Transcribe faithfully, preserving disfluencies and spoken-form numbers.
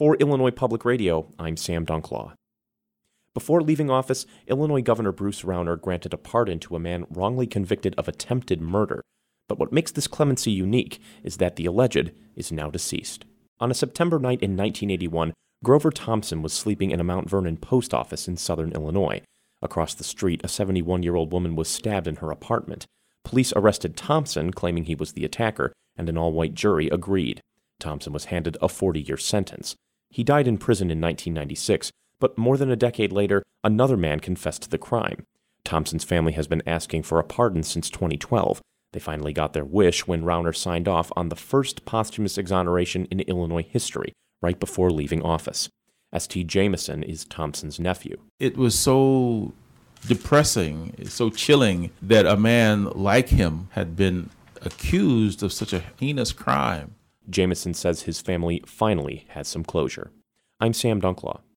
For Illinois Public Radio, I'm Sam Dunklaw. Before leaving office, Illinois Governor Bruce Rauner granted a pardon to a man wrongly convicted of attempted murder. But what makes this clemency unique is that the alleged is now deceased. On a September night in nineteen eighty-one, Grover Thompson was sleeping in a Mount Vernon post office in southern Illinois. Across the street, a seventy-one-year-old woman was stabbed in her apartment. Police arrested Thompson, claiming he was the attacker, and an all-white jury agreed. Thompson was handed a forty-year sentence. He died in prison in nineteen ninety-six, but more than a decade later, another man confessed to the crime. Thompson's family has been asking for a pardon since twenty twelve. They finally got their wish when Rauner signed off on the first posthumous exoneration in Illinois history, right before leaving office. S T Jameson is Thompson's nephew. It was so depressing, so chilling that a man like him had been accused of such a heinous crime. Jameson says his family finally has some closure. I'm Sam Dunklaw.